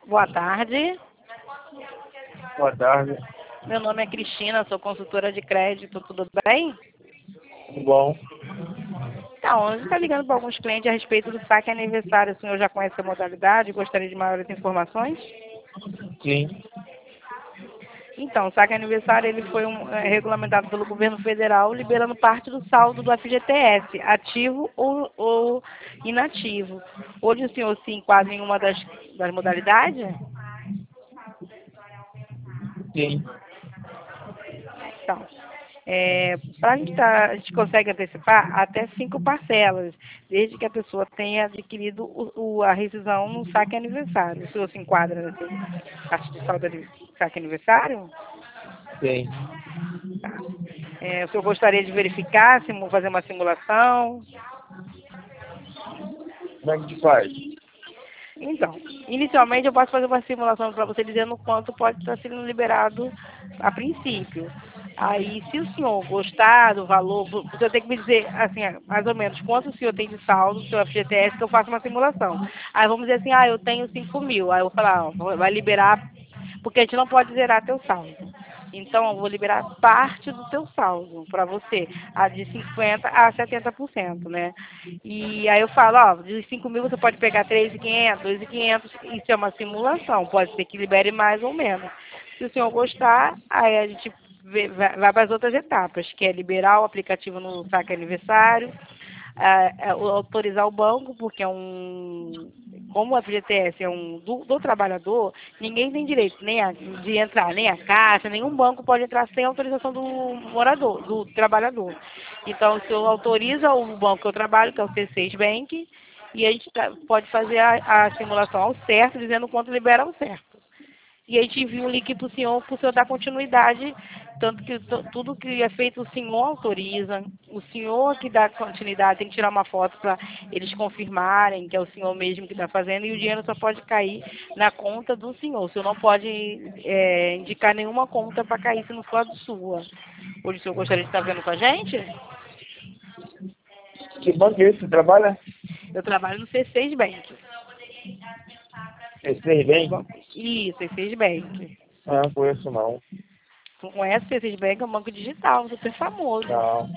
Boa tarde. Boa tarde. Meu nome é Cristina, sou consultora de crédito, tudo bem? Tudo bom? Então, a gente está ligando para alguns clientes a respeito do saque aniversário. O senhor já conhece a modalidade? Gostaria de maiores informações? Sim. Então, o saque aniversário ele foi regulamentado pelo governo federal, liberando parte do saldo do FGTS, ativo ou inativo. Hoje o senhor se enquadra em uma das modalidades? Sim. Então, a gente consegue antecipar até 5 parcelas, desde que a pessoa tenha adquirido a rescisão no saque aniversário. O senhor se enquadra nessa parte de saldo de saque aniversário? Sim. Tá. O senhor gostaria de verificar, fazer uma simulação? Como é que te faz? Então, inicialmente eu posso fazer uma simulação para você dizendo quanto pode estar sendo liberado a princípio. Aí, se o senhor gostar do valor, o senhor tem que me dizer, assim, mais ou menos, quanto o senhor tem de saldo do seu FGTS, que eu faço uma simulação. Aí vamos dizer assim, eu tenho 5 mil. Aí eu vou falar, vai liberar, porque a gente não pode zerar teu saldo. Então, eu vou liberar parte do teu saldo para você, a de 50% a 70%, né? E aí eu falo, de 5 mil você pode pegar 3.500, 2.500, isso é uma simulação, pode ser que libere mais ou menos. Se o senhor gostar, aí a gente vai para as outras etapas, que é liberar o aplicativo no saque aniversário, autorizar o banco, porque como o FGTS é do trabalhador, ninguém tem direito de entrar, nem a Caixa, nenhum banco pode entrar sem autorização do morador, do trabalhador. Então, o senhor autoriza o banco que eu trabalho, que é o C6 Bank, e a gente pode fazer a simulação ao certo, dizendo quanto libera ao certo. E a gente envia um link para o senhor dar continuidade, tanto que tudo que é feito o senhor autoriza, o senhor que dá continuidade, tem que tirar uma foto para eles confirmarem que é o senhor mesmo que está fazendo, e o dinheiro só pode cair na conta do senhor. O senhor não pode indicar nenhuma conta para cair se não for a sua. Hoje o senhor gostaria de estar vendo com a gente? Que banco é esse? Você trabalha? Eu trabalho no C6 Bank. Esse bem? Isso, C6 Bank. Não conheço não. Não conhece o C6 Bank? É um banco digital, super famoso. Não.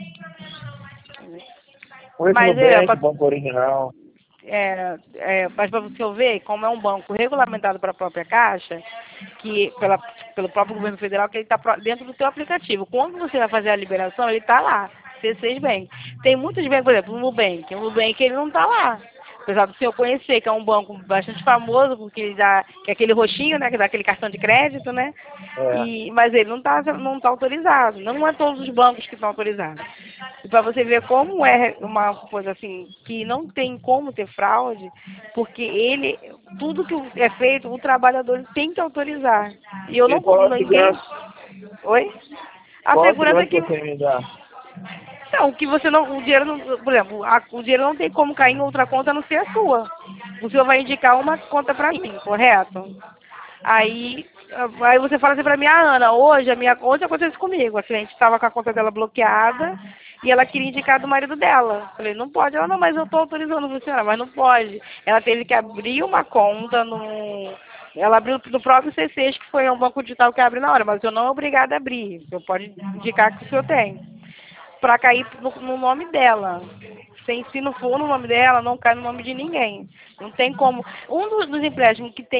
Conheço Mas Nubank, Banco Original. mas para você ver, como é um banco regulamentado para a própria Caixa, pelo próprio governo federal, que ele está dentro do seu aplicativo. Quando você vai fazer a liberação, ele está lá, C6 Bank. Tem muitos bancos, por exemplo, o Nubank. O Nubank ele não está lá. Apesar do senhor conhecer, que é um banco bastante famoso, porque ele dá, que é aquele roxinho, né, que dá aquele cartão de crédito, né? É. Mas ele não tá autorizado. Não é todos os bancos que estão autorizados. E para você ver como é uma coisa assim, que não tem como ter fraude, porque tudo que é feito, o trabalhador ele tem que autorizar. E eu E não, qual a ninguém. segurança? Oi? A Qual a segurança é segurança que que você me dá? não, que você não, o dinheiro não, por exemplo, o dinheiro não tem como cair em outra conta a não ser a sua. O senhor vai indicar uma conta para mim, correto? Aí, aí você fala assim para mim, Ana, hoje a minha conta aconteceu comigo. A cliente estava com a conta dela bloqueada e ela queria indicar do marido dela. Falei, não pode. Ela, não, mas eu estou autorizando você, senhora, mas não pode. Ela teve que abrir uma conta no. Ela abriu no próprio C6, que foi um banco digital que abre na hora, mas o senhor não é obrigado a abrir. O senhor pode indicar que o senhor tem para cair no nome dela. Se não for no nome dela, não cai no nome de ninguém. Não tem como. Um dos empréstimos que tem